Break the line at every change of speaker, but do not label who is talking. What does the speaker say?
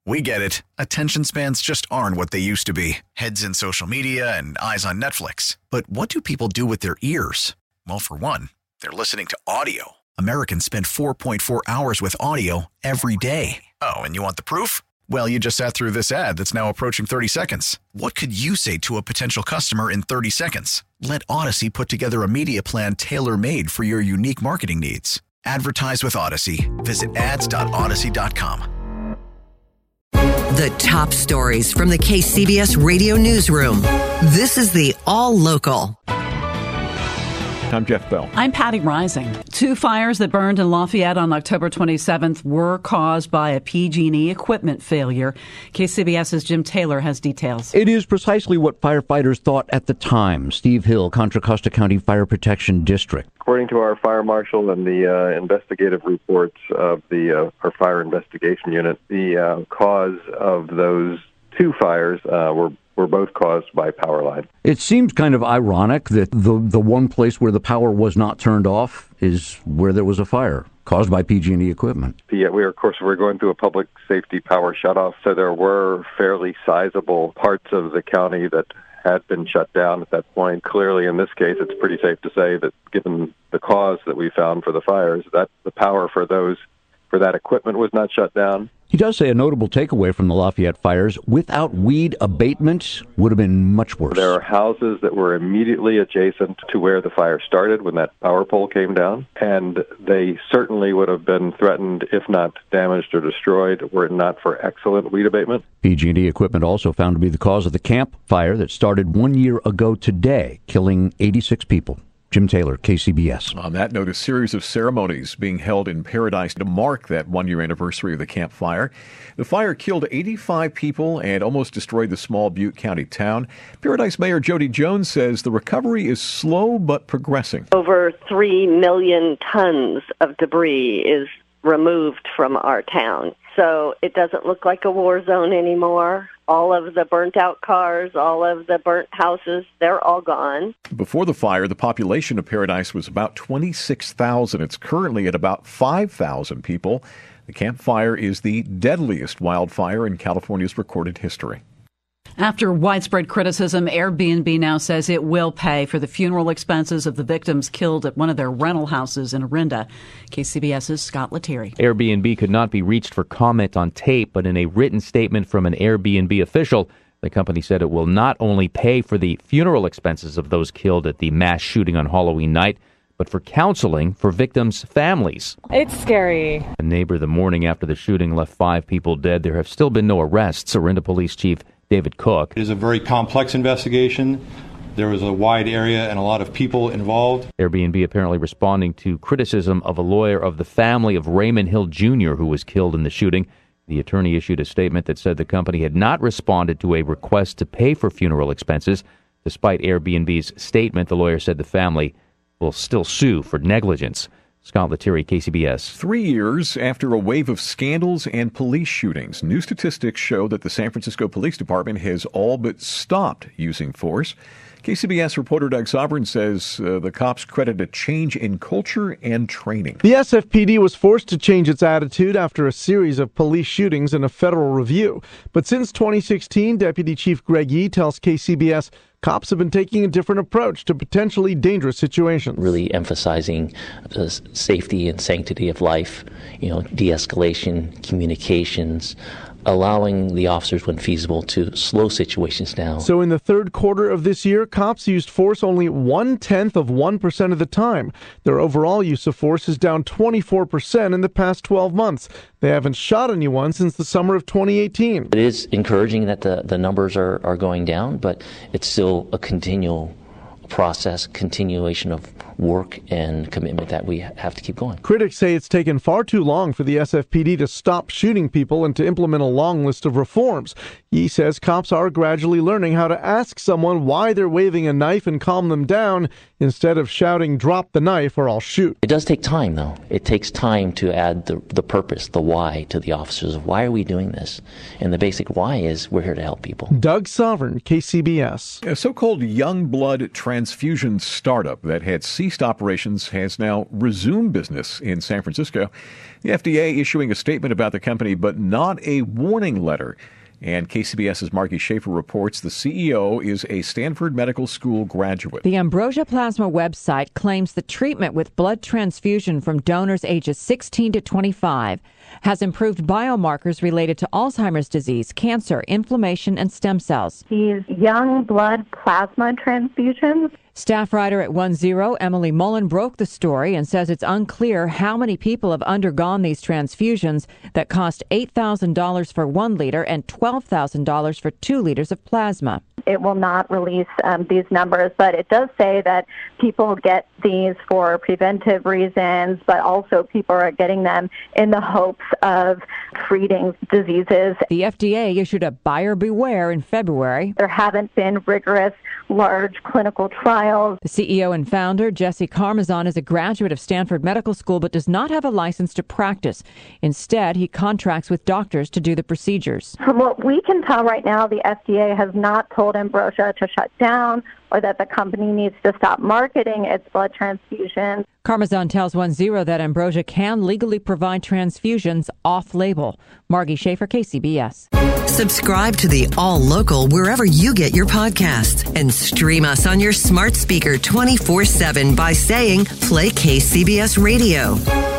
We get it. Attention spans just aren't what they used to be. Heads in social media and eyes on Netflix. But what do people do with their ears? Well, for one, they're listening to audio. Americans spend 4.4 hours with audio every day. Oh, and you want the proof? Well, you just sat through this ad that's now approaching 30 seconds. What could you say to a potential customer in 30 seconds? Let Odyssey put together a media plan tailor-made for your unique marketing needs. Advertise with Odyssey. Visit ads.odyssey.com.
The top stories from the KCBS Radio Newsroom. This is the All Local.
I'm Jeff Bell.
I'm Patty Rising. 2 fires that burned in Lafayette on October 27th were caused by a PG&E equipment failure. KCBS's Jim Taylor has details.
It is precisely what firefighters thought at the time. Steve Hill, Contra Costa County Fire Protection District.
According to our fire marshal and the investigative reports of our fire investigation unit, the cause of those 2 fires were both caused by power line.
It seems kind of ironic that the one place where the power was not turned off is where there was a fire caused by PG&E equipment.
Yeah, we're going through a public safety power shutoff, so there were fairly sizable parts of the county that had been shut down at that point. Clearly, in this case, it's pretty safe to say that given the cause that we found for the fires, that the power for that equipment was not shut down.
He does say a notable takeaway from the Lafayette fires, without weed abatement, would have been much worse.
There are houses that were immediately adjacent to where the fire started when that power pole came down, and they certainly would have been threatened, if not damaged or destroyed, were it not for excellent weed abatement.
PG&E equipment also found to be the cause of the camp fire that started 1 year ago today, killing 86 people. Jim Taylor, KCBS.
On that note, a series of ceremonies being held in Paradise to mark that 1-year anniversary of the Camp Fire. The fire killed 85 people and almost destroyed the small Butte County town. Paradise Mayor Jody Jones says the recovery is slow but progressing.
Over 3 million tons of debris is removed from our town. So it doesn't look like a war zone anymore. All of the burnt-out cars, all of the burnt houses, they're all gone.
Before the fire, the population of Paradise was about 26,000. It's currently at about 5,000 people. The Camp Fire is the deadliest wildfire in California's recorded history.
After widespread criticism, Airbnb now says it will pay for the funeral expenses of the victims killed at one of their rental houses in Orinda. KCBS's Scott Lettieri.
Airbnb could not be reached for comment on tape, but in a written statement from an Airbnb official, the company said it will not only pay for the funeral expenses of those killed at the mass shooting on Halloween night, but for counseling for victims' families.
It's scary.
A neighbor the morning after the shooting left 5 people dead. There have still been no arrests. Orinda Police Chief David Cook.
It is a very complex investigation. There was a wide area and a lot of people involved.
Airbnb apparently responding to criticism of a lawyer of the family of Raymond Hill Jr., who was killed in the shooting. The attorney issued a statement that said the company had not responded to a request to pay for funeral expenses. Despite Airbnb's statement, the lawyer said the family will still sue for negligence. Scott Lettieri, KCBS.
3 years after a wave of scandals and police shootings, new statistics show that the San Francisco Police Department has all but stopped using force. KCBS reporter Doug Sovereign says the cops credit a change in culture and training.
The SFPD was forced to change its attitude after a series of police shootings and a federal review. But since 2016, Deputy Chief Greg Yee tells KCBS cops have been taking a different approach to potentially dangerous situations.
Really emphasizing the safety and sanctity of life, de-escalation, communications, allowing the officers, when feasible, to slow situations down.
So in the third quarter of this year, cops used force only 0.1% of the time. Their overall use of force is down 24% in the past 12 months. They haven't shot anyone since the summer of 2018.
It is encouraging that the numbers are going down, but it's still a continual process, continuation of work and commitment that we have to keep going.
Critics say it's taken far too long for the SFPD to stop shooting people and to implement a long list of reforms. Yee says cops are gradually learning how to ask someone why they're waving a knife and calm them down instead of shouting, "Drop the knife or I'll shoot."
It does take time, though. It takes time to add the purpose, the why to the officers. Why are we doing this? And the basic why is we're here to help people.
Doug Sovereign, KCBS.
A so-called young blood transfusion startup that had ceased waste operations has now resumed business in San Francisco. The FDA issuing a statement about the company, but not a warning letter. And KCBS's Margie Schaefer reports the CEO is a Stanford Medical School graduate.
The Ambrosia Plasma website claims the treatment with blood transfusion from donors ages 16 to 25 has improved biomarkers related to Alzheimer's disease, cancer, inflammation, and stem cells.
These young blood plasma transfusions.
Staff writer at 10, Emily Mullen, broke the story and says it's unclear how many people have undergone these transfusions that cost $8,000 for 1 liter and $12,000 for 2 liters of plasma.
It will not release these numbers, but it does say that people get these for preventive reasons, but also people are getting them in the hopes of treating diseases.
The FDA issued a buyer beware in February.
There haven't been rigorous, large clinical trials.
The CEO and founder, Jesse Carmazon, is a graduate of Stanford Medical School, but does not have a license to practice. Instead, he contracts with doctors to do the procedures.
From what we can tell right now, the FDA has not told Ambrosia to shut down or that the company needs to stop marketing its blood transfusions.
Carmazon tells 10 that Ambrosia can legally provide transfusions off-label. Margie Schaefer, KCBS.
Subscribe to the All Local wherever you get your podcasts and stream us on your smart speaker 24/7 by saying, play KCBS Radio.